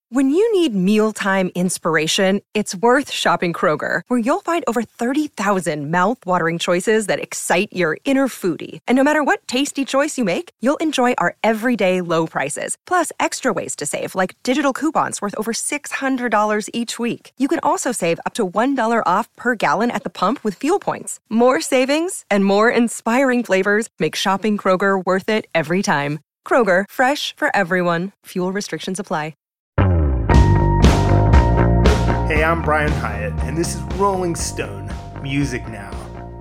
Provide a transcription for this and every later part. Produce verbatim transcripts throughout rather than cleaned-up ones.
When you need mealtime inspiration, it's worth shopping Kroger, where you'll find over thirty thousand mouth-watering choices that excite your inner foodie. And no matter what tasty choice you make, you'll enjoy our everyday low prices, plus extra ways to save, like digital coupons worth over six hundred dollars each week. You can also save up to one dollar off per gallon at the pump with fuel points. More savings and more inspiring flavors make shopping Kroger worth it every time. Kroger, fresh for everyone. Fuel restrictions apply. Hey, I'm Brian Hyatt, and this is Rolling Stone Music Now.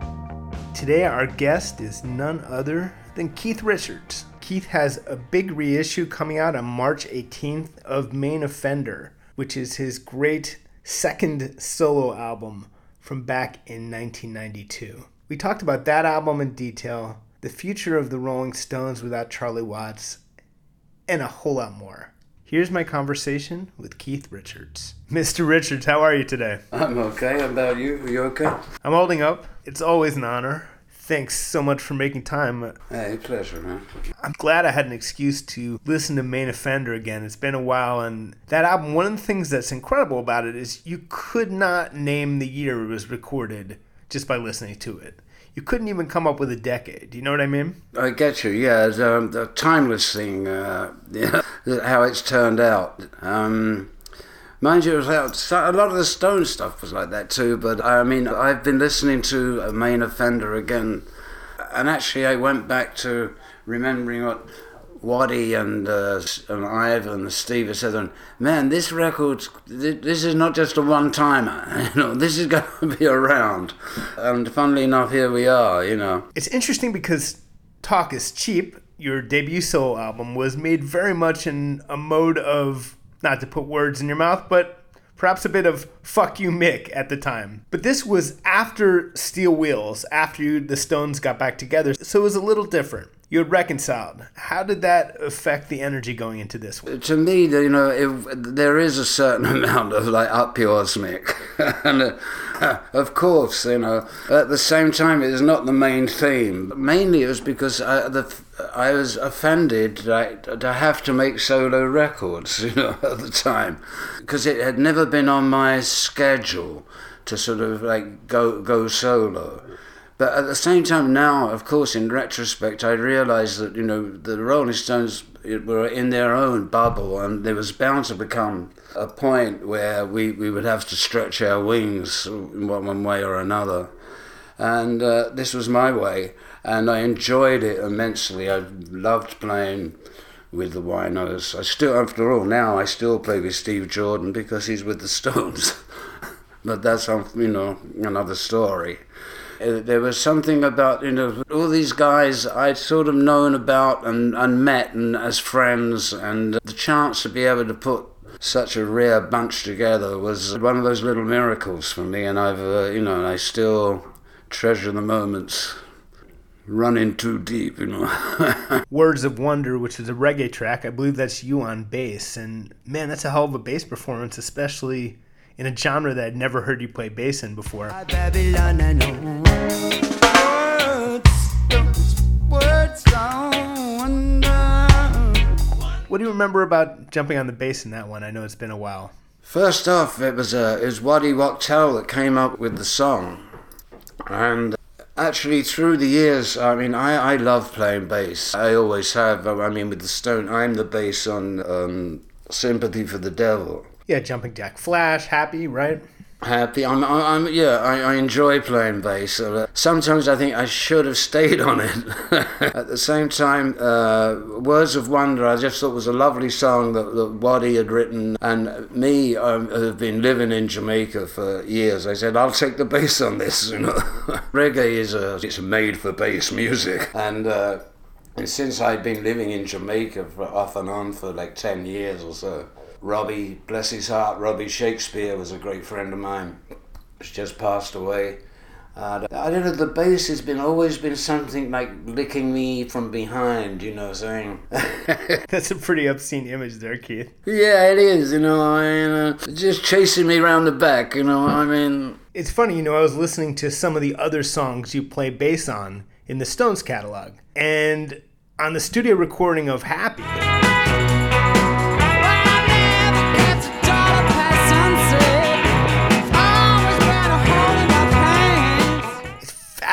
Today, our guest is none other than Keith Richards. Keith has a big reissue coming out on March eighteenth of Main Offender, which is his great second solo album from back in nineteen ninety-two. We talked about that album in detail, the future of the Rolling Stones without Charlie Watts, and a whole lot more. Here's my conversation with Keith Richards. Mister Richards, how are you today? I'm okay. How about you? Are you okay? I'm holding up. It's always an honor. Thanks so much for making time. Hey, pleasure, man. I'm glad I had an excuse to listen to Main Offender again. It's been a while, and that album, one of the things that's incredible about it is you could not name the year it was recorded just by listening to it. You couldn't even come up with a decade. Do you know what I mean? I get you, yeah. It's um, the timeless thing, uh, yeah, how it's turned out. Um, mind you, it was out, a lot of the Stone stuff was like that too, but I mean, I've been listening to a Main Offender again, and actually I went back to remembering what Waddy and, uh, and Ivan and Steve said, and man, this record, this is not just a one-timer, you know, this is going to be around. And funnily enough, here we are, you know. It's interesting because Talk is Cheap, your debut solo album, was made very much in a mode of, not to put words in your mouth, but perhaps a bit of fuck you Mick at the time. But this was after Steel Wheels, after you, the Stones got back together, so it was a little different. You had reconciled. How did that affect the energy going into this one? To me, you know, it, there is a certain amount of like up yours, Mick. and uh, of course, you know, at the same time, it is not the main theme. Mainly it was because I, the, I was offended like, to have to make solo records, you know, at the time. Because it had never been on my schedule to sort of like go go solo. But at the same time now, of course, in retrospect, I realised that, you know, the Rolling Stones were in their own bubble, and there was bound to become a point where we, we would have to stretch our wings in one way or another. And uh, this was my way, and I enjoyed it immensely. I loved playing with the Winos. I still, after all, now I still play with Steve Jordan because he's with the Stones. But that's, you know, another story. There was something about, you know, all these guys I'd sort of known about and, and met and as friends, and the chance to be able to put such a rare bunch together was one of those little miracles for me, and I've, uh, you know, I still treasure the moments. Running too deep, you know. Words of Wonder, which is a reggae track, I believe that's you on bass, and man, that's a hell of a bass performance, especially in a genre that I'd never heard you play bass in before. Babylon, I know. Words, words of wonder. What do you remember about jumping on the bass in that one? I know it's been a while. First off, it was uh, it was Waddy Wachtel that came up with the song, and actually through the years, I mean, I, I love playing bass. I always have. I mean, with the Stone, I'm the bass on um, Sympathy for the Devil. Yeah, Jumping Jack Flash, Happy, right? Happy. I'm, I'm, I'm yeah, I, I enjoy playing bass. Uh, sometimes I think I should have stayed on it. At the same time, uh, Words of Wonder, I just thought was a lovely song that, that Waddy had written. And me, I um, have been living in Jamaica for years. I said, I'll take the bass on this. You know, reggae is a, it's made for bass music. And, uh, and since I'd been living in Jamaica for, off and on for like ten years or so, Robbie, bless his heart, Robbie Shakespeare was a great friend of mine. He's just passed away. Uh, I don't know, the bass has been always been something like licking me from behind, you know, saying. That's a pretty obscene image there, Keith. Yeah, it is, you know, I mean, uh, just chasing me around the back, you know, I mean. It's funny, you know, I was listening to some of the other songs you play bass on in the Stones catalog, and on the studio recording of Happy.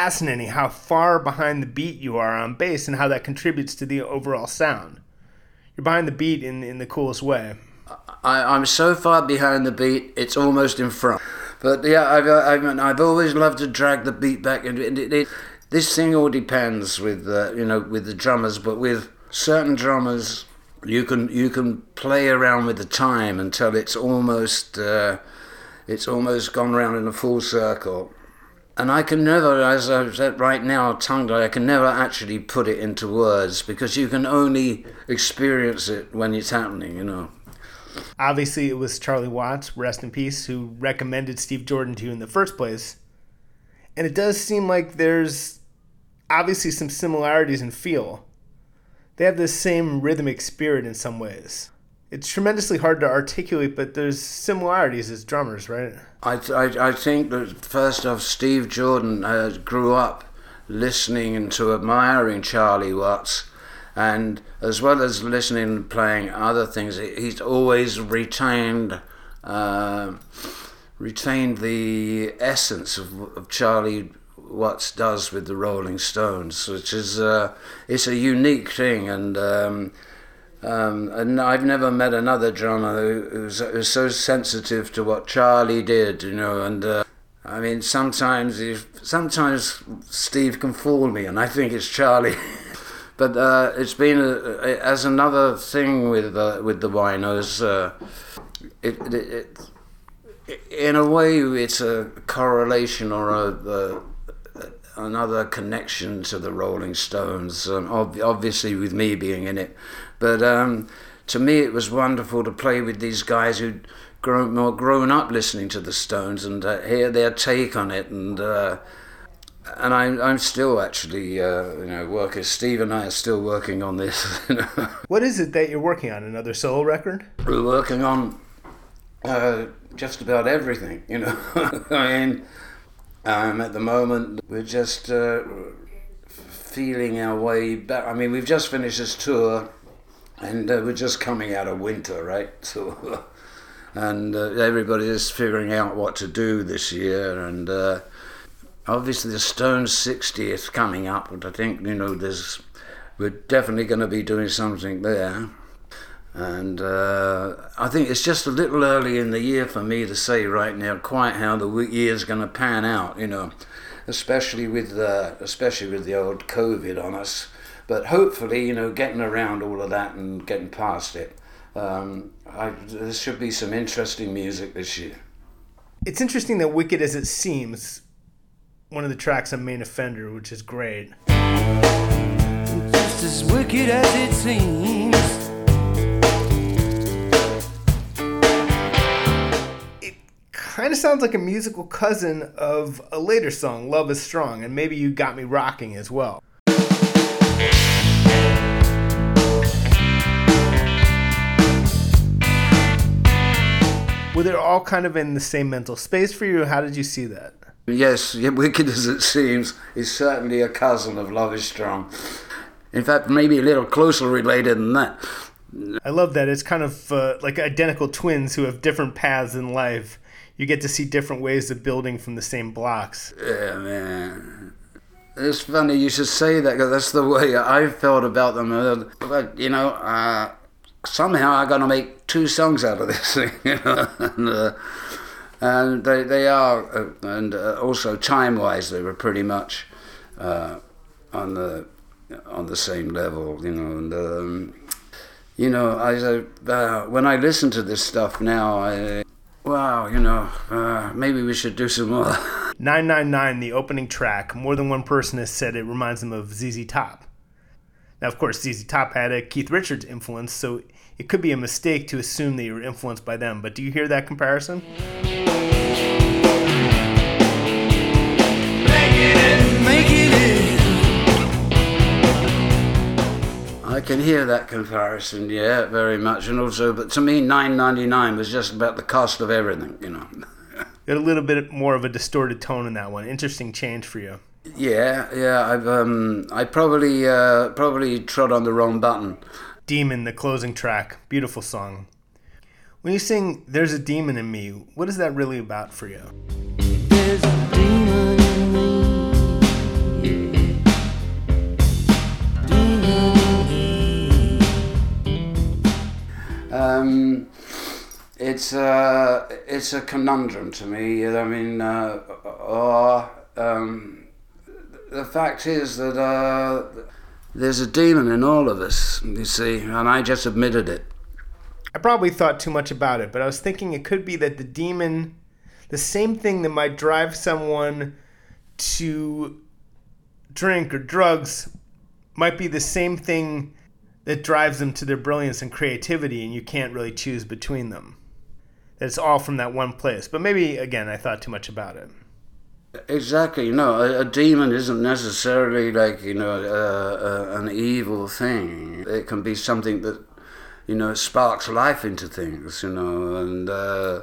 fascinating how far behind the beat you are on bass and how that contributes to the overall sound. You're behind the beat in, in the coolest way. I, I'm so far behind the beat, it's almost in front. But yeah, I've, I've, I've always loved to drag the beat back. And it, it, it, this thing all depends with, uh, you know, with the drummers, but with certain drummers, you can you can play around with the time until it's almost uh, it's almost gone round in a full circle. And I can never, as I've said right now, tongue-tied, I can never actually put it into words because you can only experience it when it's happening, you know. Obviously, it was Charlie Watts, rest in peace, who recommended Steve Jordan to you in the first place. And it does seem like there's obviously some similarities in feel. They have the same rhythmic spirit in some ways. It's tremendously hard to articulate, but there's similarities as drummers, right? I, I, I think that first off, Steve Jordan uh, grew up listening and to admiring Charlie Watts. And as well as listening and playing other things, he's always retained uh, retained the essence of, of Charlie Watts does with the Rolling Stones, which is uh, it's a unique thing. And um, um, and I've never met another drummer who, who's, who's so sensitive to what Charlie did, you know. And uh, I mean, sometimes if, sometimes Steve can fool me, and I think it's Charlie. But uh, it's been a, a, as another thing with uh, with the Winos. Uh, it, it, it, in a way, it's a correlation or a, a another connection to the Rolling Stones. Um, ob- obviously, with me being in it, but um, to me, it was wonderful to play with these guys who'd grown more grown up listening to the Stones and uh, hear their take on it and. Uh, And I'm I'm still actually uh, you know working. Steve and I are still working on this. What is it that you're working on? Another solo record? We're working on uh, just about everything. You know, I mean, um, at the moment we're just uh, feeling our way back. I mean, we've just finished this tour, and uh, we're just coming out of winter, right? So, and uh, everybody is figuring out what to do this year, and. Uh, Obviously, the Stones' sixtieth coming up, and I think, you know, there's we're definitely going to be doing something there. And uh, I think it's just a little early in the year for me to say right now quite how the year's going to pan out, you know, especially with uh, especially with the old COVID on us. But hopefully, you know, getting around all of that and getting past it, um, I, there should be some interesting music this year. It's interesting that Wicked As It Seems, one of the tracks on Main Offender, which is great. Just as wicked as it seems. It kind of sounds like a musical cousin of a later song, Love Is Strong, and maybe You Got Me Rocking as well. Were they all kind of in the same mental space for you? How did you see that? Yes, Wicked As It Seems is certainly a cousin of Love Is Strong. In fact, maybe a little closer related than that. I love that. It's kind of uh, like identical twins who have different paths in life. You get to see different ways of building from the same blocks. Yeah, man. It's funny you should say that, because that's the way I felt about them. But, you know, uh, somehow I'm going to make two songs out of this thing, you know. and, uh, And they they are, uh, and uh, also time-wise, they were pretty much uh, on the on the same level, you know. And um, you know, I uh, when I listen to this stuff now, I wow, you know, uh, maybe we should do some more. nine nine nine, the opening track. More than one person has said it reminds them of Z Z Top. Now, of course, Z Z Top had a Keith Richards influence, so it could be a mistake to assume that you were influenced by them. But do you hear that comparison? I can hear that comparison, yeah, very much. And also, but to me, nine ninety-nine was just about the cost of everything, you know. Got a little bit more of a distorted tone in that one. Interesting change for you. Yeah, yeah. I've um, I probably uh, probably trod on the wrong button. Demon, the closing track, beautiful song. When you sing "There's a Demon in Me," what is that really about for you? There's a demon in me. um, it's uh, it's a conundrum to me. I mean, uh, uh, um, the fact is that uh, there's a demon in all of us, you see, and I just admitted it. I probably thought too much about it, but I was thinking it could be that the demon, the same thing that might drive someone to drink or drugs, might be the same thing that drives them to their brilliance and creativity, and you can't really choose between them. That it's all from that one place. But maybe, again, I thought too much about it. Exactly. No, a, a demon isn't necessarily like, you know, uh, uh, an evil thing. It can be something that, you know, sparks life into things, you know, and uh,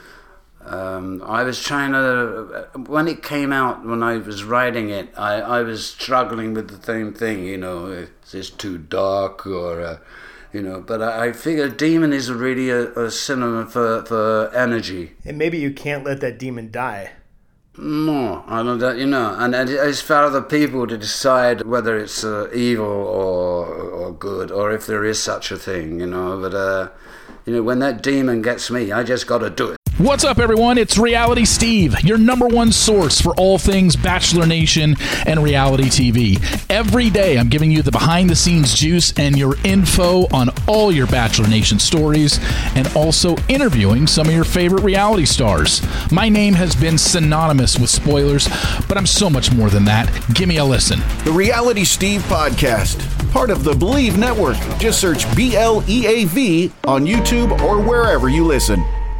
um, I was trying to, when it came out, when I was writing it, I, I was struggling with the same thing, you know, is this too dark or, uh, you know, but I, I figured demon is really a, a synonym for, for energy. And maybe you can't let that demon die. No, I don't know, you know, and it's for other people to decide whether it's uh, evil or or good, or if there is such a thing, you know, but, uh, you know, when that demon gets me, I just got to do it. What's up, everyone? It's Reality Steve, your number one source for all things Bachelor Nation and reality T V. Every day, I'm giving you the behind-the-scenes juice and your info on all your Bachelor Nation stories, and also interviewing some of your favorite reality stars. My name has been synonymous with spoilers, but I'm so much more than that. Give me a listen. The Reality Steve Podcast, part of the Believe Network. Just search B L E A V on YouTube or wherever you listen.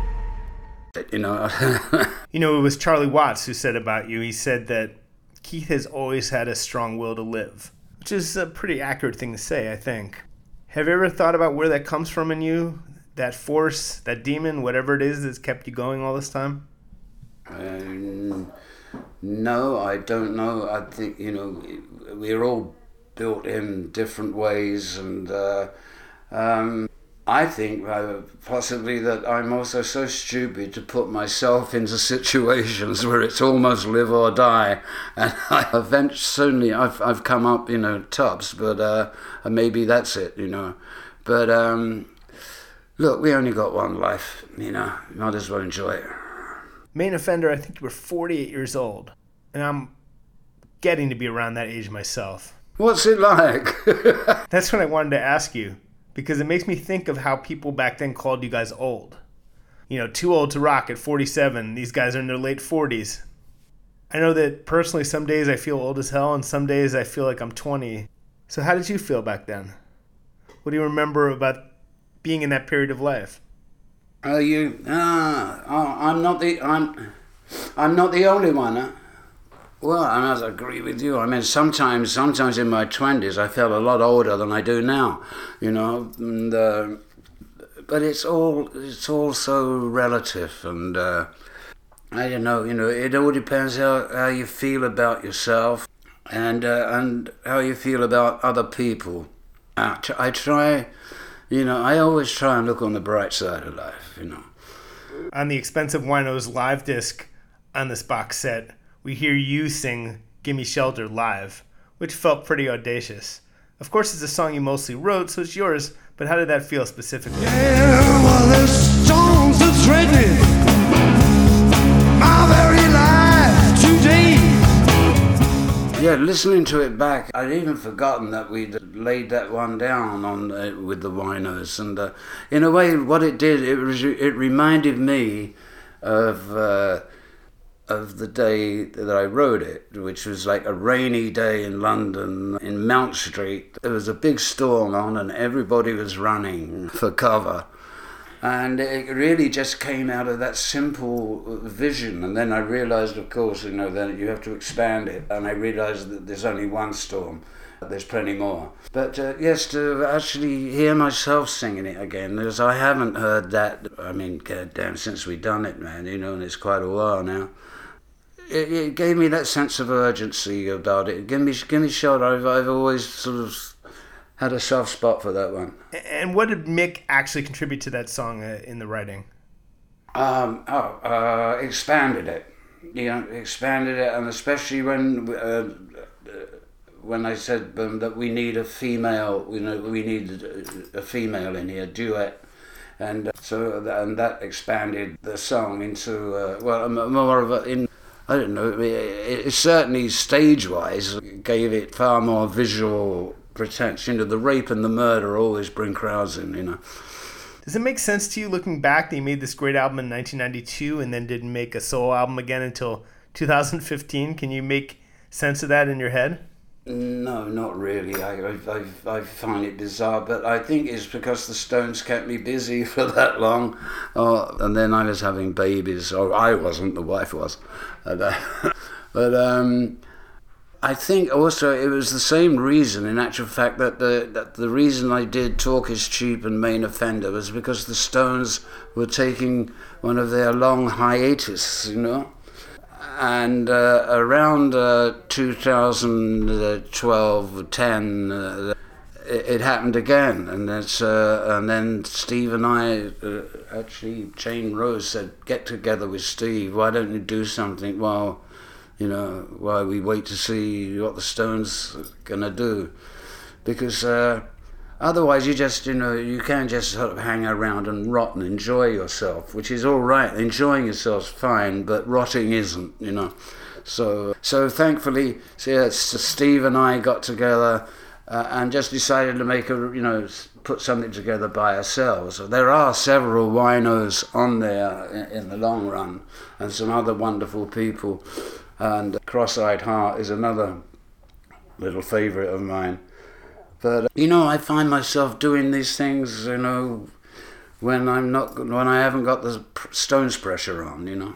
You know, you know, it was Charlie Watts who said about you, he said that Keith has always had a strong will to live, which is a pretty accurate thing to say, I think. Have you ever thought about where that comes from in you? That force, that demon, whatever it is that's kept you going all this time? Um, no, I don't know. I think, you know, we're all built in different ways, and uh, um, I think uh, possibly that I'm also so stupid to put myself into situations where it's almost live or die, and I eventually I've I've come up, you know, tops, but uh, maybe that's it, you know. But um, look, we only got one life, you know. Might as well enjoy it. Main offender, I think you were forty-eight years old, and I'm getting to be around that age myself. What's it like? That's what I wanted to ask you. Because it makes me think of how people back then called you guys old. You know, too old to rock at forty-seven. These guys are in their late forties. I know that personally some days I feel old as hell and some days I feel like I'm twenty. So how did you feel back then? What do you remember about being in that period of life? Are you? Ah, uh, I'm not the. I'm. I'm not the only one. Huh? Well, I must agree with you. I mean, sometimes, sometimes in my twenties, I felt a lot older than I do now. You know, and, uh, but it's all it's all so relative, and uh, I don't know. You know, it all depends how, how you feel about yourself, and uh, and how you feel about other people. I, I try, you know, I always try and look on the bright side of life. You know. On the Expensive Winos live disc on this box set, we hear you sing Gimme Shelter live, which felt pretty audacious. Of course, it's a song you mostly wrote, so it's yours, but how did that feel specifically? Yeah, well, this song's a threatening my very life today. Yeah, listening to it back, I'd even forgotten that we'd laid that one down on uh, with the Winos, and uh, in a way, what it did, it was, it reminded me of uh, of the day that I wrote it, which was like a rainy day in London, in Mount Street. There was a big storm on and everybody was running for cover. And it really just came out of that simple vision. And then I realized, of course, you know, that you have to expand it. And I realized that there's only one storm. There's plenty more. But uh, yes, to actually hear myself singing it again, because I haven't heard that, I mean, goddamn, since we done it, man, you know, and it's quite a while now. It, it gave me that sense of urgency about it. Give me, give me shelter. I've, I've always sort of had a soft spot for that one. And what did Mick actually contribute to that song uh, in the writing? Um, oh, uh, expanded it. You know, expanded it, and especially when uh, when I said um, that we need a female, you know, we need a, a female in here, duet. And so th- and that expanded the song into, uh, well, more of a, in, I don't know, it, it certainly stage-wise gave it far more visual pretense. You know, the rape and the murder always bring crowds in, you know. Does it make sense to you, looking back, that you made this great album in nineteen ninety-two and then didn't make a solo album again until two thousand fifteen? Can you make sense of that in your head? No, not really. I, I, I, I find it bizarre, but I think it's because the Stones kept me busy for that long, uh, and then I was having babies, or I wasn't, the wife was. And, uh, but um, I think also it was the same reason, in actual fact, that the, that the reason I did Talk Is Cheap and Main Offender was because the Stones were taking one of their long hiatus, you know. And uh, around uh, two thousand twelve, ten, uh, it, it happened again, and that's uh, and then Steve and I uh, actually, Jane Rose said, "Get together with Steve. Why don't you do something while, you know, while we wait to see what the Stones are gonna do?" Because uh, otherwise, you just, you know, you can't just sort of hang around and rot and enjoy yourself, which is all right. Enjoying yourself's fine, but rotting isn't, you know. So, so thankfully, so yeah, so Steve and I got together uh, and just decided to make a, you know, put something together by ourselves. So there are several winos on there in, in the long run, and some other wonderful people. And Cross-Eyed Heart is another little favourite of mine. But, you know, I find myself doing these things, you know, when I'm not, when I haven't got the Stones pressure on, you know.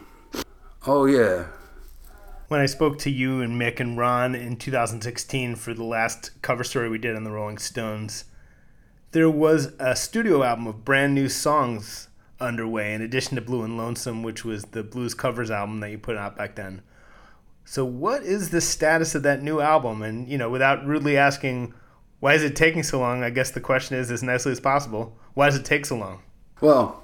Oh, yeah. When I spoke to you and Mick and Ron in two thousand sixteen for the last cover story we did on the Rolling Stones, there was a studio album of brand new songs underway, in addition to Blue and Lonesome, which was the blues covers album that you put out back then. So what is the status of that new album? And, you know, without rudely asking, why is it taking so long? I guess the question is, as nicely as possible, why does it take so long? Well,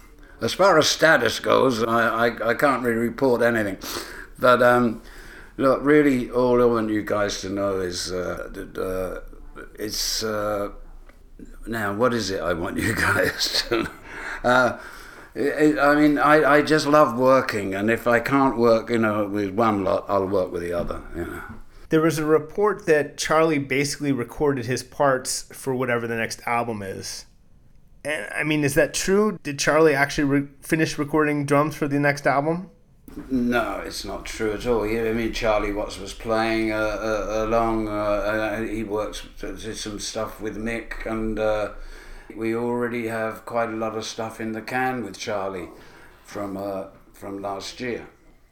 as far as status goes, I, I, I can't really report anything. But, um, look, really, all I want you guys to know is, uh, that, uh, it's, uh, now, what is it I want you guys to know? Uh, it, I mean, I, I just love working, and if I can't work, you know, with one lot, I'll work with the other, you know. There was a report that Charlie basically recorded his parts for whatever the next album is. And I mean, is that true? Did Charlie actually re- finish recording drums for the next album? No, it's not true at all. I mean, Charlie Watts was playing uh, uh, along. Uh, he works, did some stuff with Mick, and uh, we already have quite a lot of stuff in the can with Charlie from uh, from last year.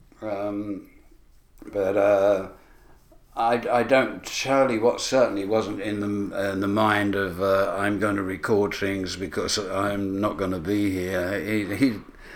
Um, but. Uh, I, I don't. Charlie Watts certainly wasn't in the in the mind of uh, I'm going to record things because I'm not going to be here. He he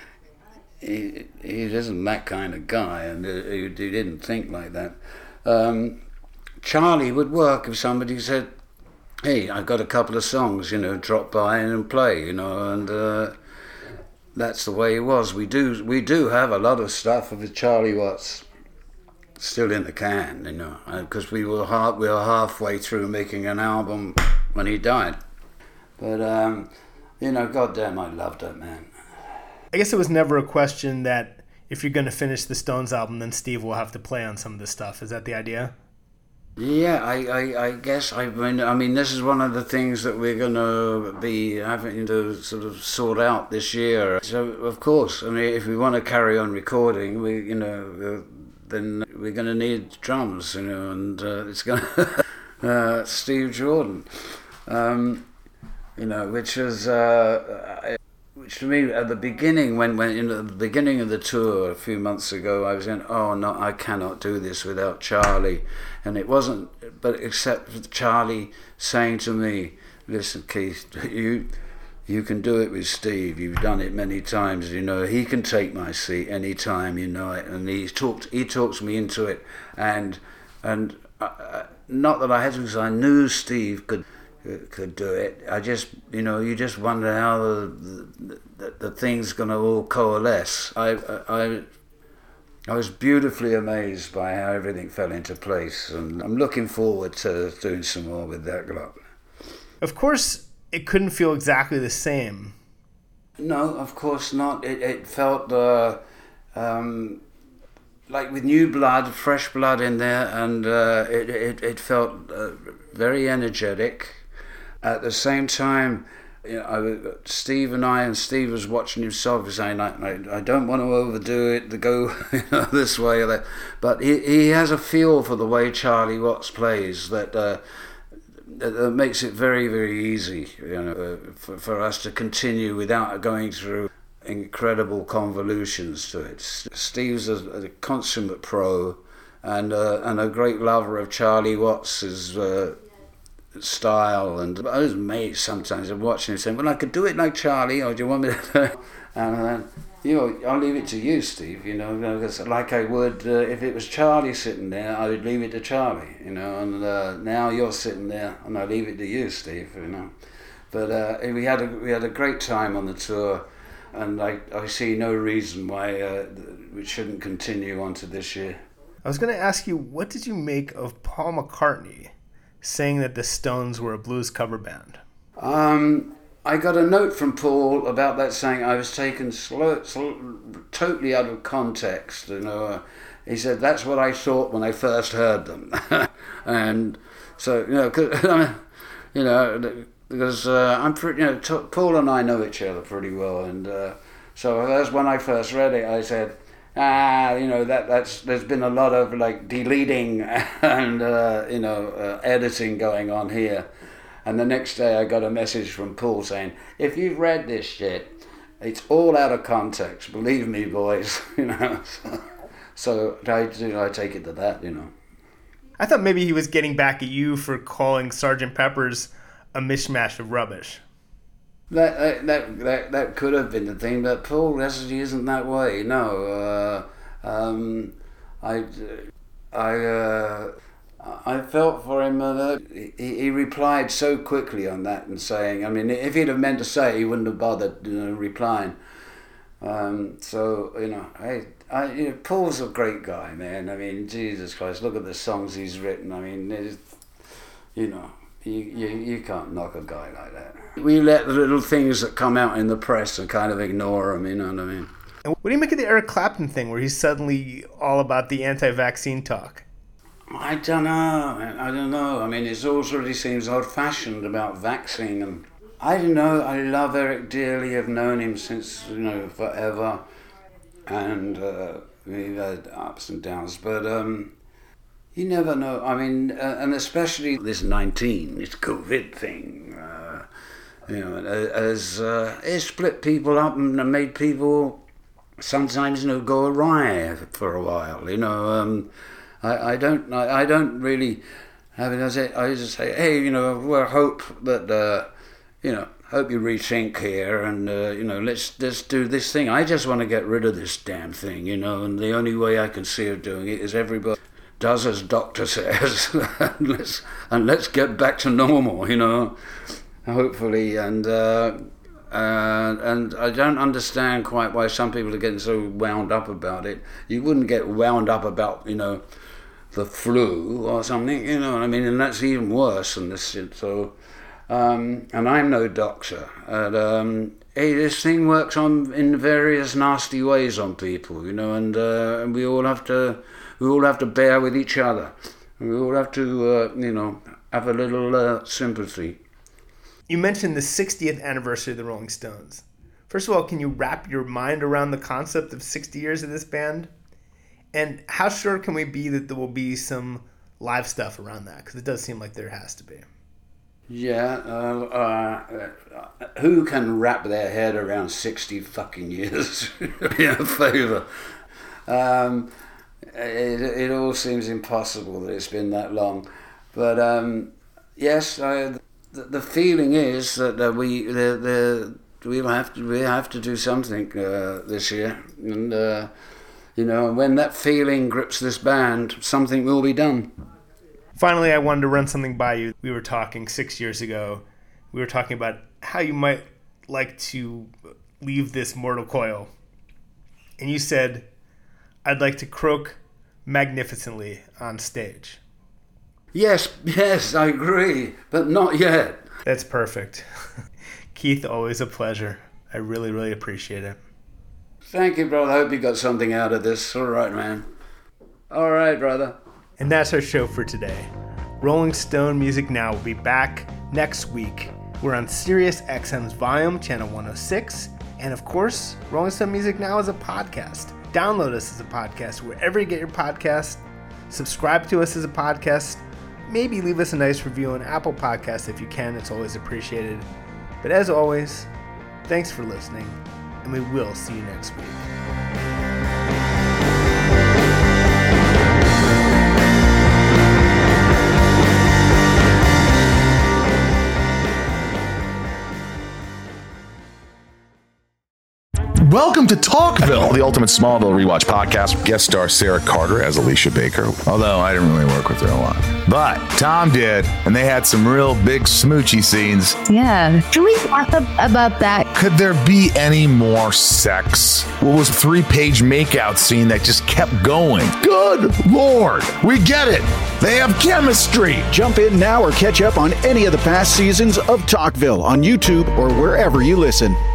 he, he isn't that kind of guy, and he, he didn't think like that. Um, Charlie would work if somebody said, "Hey, I've got a couple of songs, you know, drop by and play," you know, and uh, that's the way it was. We do we do have a lot of stuff with Charlie Watts still in the can, you know, because we were half, we were halfway through making an album when he died. But um, you know, goddamn, I loved that man. I guess it was never a question that if you're going to finish the Stones album, then Steve will have to play on some of this stuff. Is that the idea? Yeah, I, I, I guess I mean, I mean, this is one of the things that we're going to be having to sort of sort out this year. So, of course, I mean, if we want to carry on recording, we, you know, then we're going to need drums, you know, and uh, it's going to uh, Steve Jordan, um, you know, which was, uh, which to me at the beginning, when when in the beginning of the tour a few months ago, I was going, oh no, I cannot do this without Charlie, and it wasn't, but except for Charlie saying to me, listen, Keith, you. You can do it with Steve. You've done it many times. You know, he can take my seat any time. You know it, and he talked. He talks me into it, and and uh, not that I had to, because I knew Steve could could do it. I just, you know, you just wonder how the the, the, the thing's going to all coalesce. I I I was beautifully amazed by how everything fell into place, and I'm looking forward to doing some more with that group. Of course, it couldn't feel exactly the same No, of course not. It, it felt uh, um, like with new blood, fresh blood in there, and uh, it, it, it felt uh, very energetic. At the same time, you know, I, Steve and I, and Steve was watching himself saying, I, I, I don't want to overdo it, to go you know, this way or that. But he, he has a feel for the way Charlie Watts plays that uh, that makes it very, very easy, you know, uh, for, for us to continue without going through incredible convolutions to it. Steve's a, a consummate pro and uh, and a great lover of Charlie Watts's uh, style, and I was amazed sometimes of watching him saying, well, I could do it like Charlie, or do you want me to and then, you know, I'll leave it to you, Steve, you know, because like I would uh, if it was Charlie sitting there, I would leave it to Charlie, you know, and uh, now you're sitting there and I leave it to you, Steve, you know. But uh, we had a we had a great time on the tour, and I, I see no reason why uh, we shouldn't continue on to this year. I was going to ask you, what did you make of Paul McCartney saying that the Stones were a blues cover band? Um, I got a note from Paul about that saying I was taken slow, slow, totally out of context. You know, uh, he said that's what I thought when I first heard them, and so you know, cause, you know, because uh, I'm pretty, you know, t- Paul and I know each other pretty well, and uh, so that's when I first read it. I said, ah, you know, that that's there's been a lot of like deleting and uh, you know uh, editing going on here. And the next day I got a message from Paul saying, if you've read this shit, it's all out of context. Believe me, boys. You know. So I you know, I take it to that. You know. I thought maybe he was getting back at you for calling Sergeant Pepper's a mishmash of rubbish. That that that that, that could have been the thing, but Paul Leslie isn't that way. No, uh, um, I, I, uh, I felt for him. Uh, he, he replied so quickly on that and saying, I mean, if he'd have meant to say it, he wouldn't have bothered you know, replying. Um, so you know, I, I, you know, Paul's a great guy, man. I mean, Jesus Christ, look at the songs he's written. I mean, it's, you know. You, you you can't knock a guy like that. We let the little things that come out in the press and kind of ignore them, you know what I mean? And what do you make of the Eric Clapton thing where he's suddenly all about the anti-vaccine talk? I don't know, man. I don't know. I mean, it already seems old-fashioned about vaccine. And I don't know. I love Eric dearly. I've known him since, you know, forever. And uh, we've had ups and downs. But... um you never know. I mean, uh, and especially this nineteen, this COVID thing, uh, you know, as uh, it split people up and made people sometimes, you know, go awry for a while. You know, um, I, I don't, I, I don't really have it. I say, I just say, hey, you know, well, hope that, uh, you know, hope you rethink here, and uh, you know, let's let's do this thing. I just want to get rid of this damn thing, you know, and the only way I can see of doing it is everybody does as doctor says, and let's and let's get back to normal, you know, hopefully. And uh, uh, and I don't understand quite why some people are getting so wound up about it. You wouldn't get wound up about, you know, the flu or something, you know what I mean? And that's even worse than this shit. So, um, and I'm no doctor. And um, hey, this thing works on in various nasty ways on people, you know, and uh, and we all have to. We all have to bear with each other. We all have to, uh, you know, have a little uh, sympathy. You mentioned the sixtieth anniversary of the Rolling Stones. First of all, can you wrap your mind around the concept of sixty years of this band? And how sure can we be that there will be some live stuff around that? Because it does seem like there has to be. Yeah, uh, uh, who can wrap their head around sixty fucking years? In a favour. Um... It, it all seems impossible that it's been that long, but um, yes, I, the, the feeling is that uh, we the, the we'll have to we have to do something uh, this year, and uh, you know, when that feeling grips this band, something will be done. Finally, I wanted to run something by you. We were talking six years ago. We were talking about how you might like to leave this mortal coil, and you said, "I'd like to croak magnificently on stage." Yes, yes, I agree, but not yet. That's perfect. Keith, always a pleasure. I really, really appreciate it. Thank you, brother. I hope you got something out of this. All right, man. All right, brother. And that's our show for today. Rolling Stone Music Now will be back next week. We're on Sirius X M's Volume, Channel one oh six. And of course, Rolling Stone Music Now is a podcast. Download us as a podcast wherever you get your podcasts. Subscribe to us as a podcast. Maybe leave us a nice review on Apple Podcasts if you can. It's always appreciated. But as always, thanks for listening, and we will see you next week. Welcome to Talkville, the ultimate Smallville rewatch podcast. Guest star Sarah Carter as Alicia Baker, although I didn't really work with her a lot. But Tom did, and they had some real big smoochy scenes. Yeah. Can we talk about that? Could there be any more sex? What was a three-page makeout scene that just kept going? Good Lord, we get it. They have chemistry. Jump in now or catch up on any of the past seasons of Talkville on YouTube or wherever you listen.